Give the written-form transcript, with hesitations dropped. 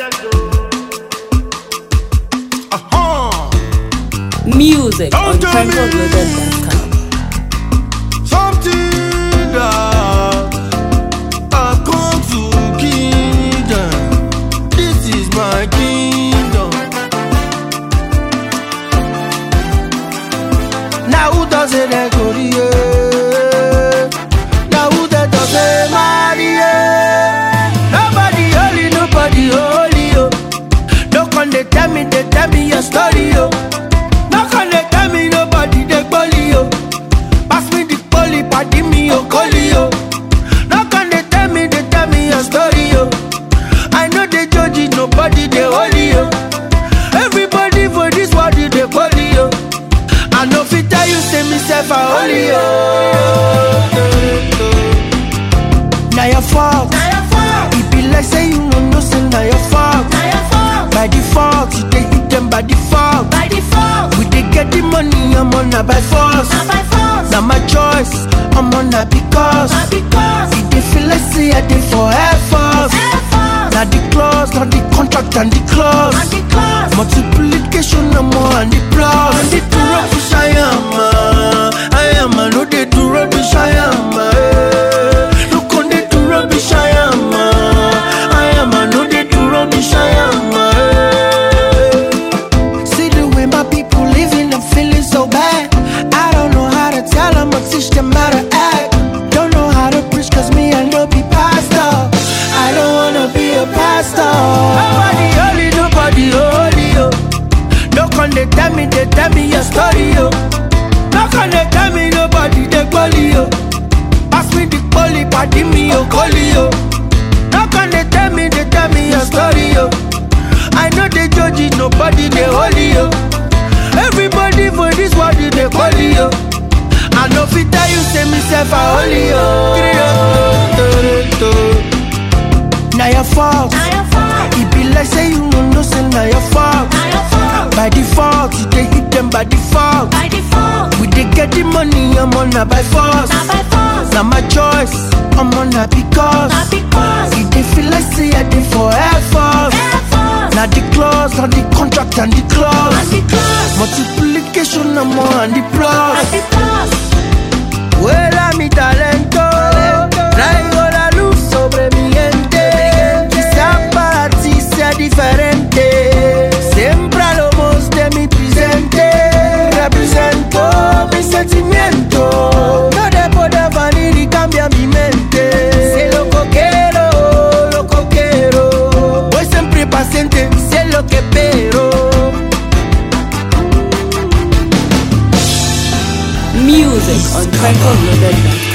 Music on TempoGlobe.com. Something that I've come to kingdom. This is my kingdom. Now who does it go? Now who does it marry? Nobody holy, nobody holy. Don't come they tell me your story. Not gonna tell me nobody they bully yo. Pass me the poly, party me yo, collie yo. Not gonna tell me your story yo. I know they judge it, nobody they holy yo. Everybody for this world they bully yo. I know fit tell you say myself a holy yo. Now your fault. It be like say you no say now your fault. By default, you they hit them by default. We they get the money, I'm on a by force. Now my choice, I'm on a because. If they feel like say I did for Air Force. Now the clause, not the contract and the clause. Multiplication, no more and the plus. And the do rubbish I am, I know they do rubbish I am. Look on they do rubbish I am, I know they do rubbish I am. So bad, I don't know how to tell them or teach them how to act. Don't know how to preach cause me I know be pastor. I don't wanna be a pastor. Nobody holy yo. Don't come they tell me your story yo. Don't come they tell me nobody they bully yo. Pass me the poly, party me yo, collie yo. Don't come they tell me your story yo. I know they judge it, nobody they holy yo. Everybody for this world they call you. I know fit tell you say myself a holy yo. Now your fault. It be like say you no say now your fault. By default, you they hit them by default. We they get the money, I'm on a by force. Now my choice, I'm on a because. If they feel like say I did for Air Force. Now the clause, now the contract and the clause. Multiplication, no more and the plus. Vuela mi talento, traigo la luz sobre mi gente. Quizá para ti sea diferente. Siempre hablamos de mi presente. Represento mis sentimientos. No de poder venir y cambia mi mente. Sé lo que quiero. Voy siempre paciente, sé lo que espero. Music on TempoGlobe.com.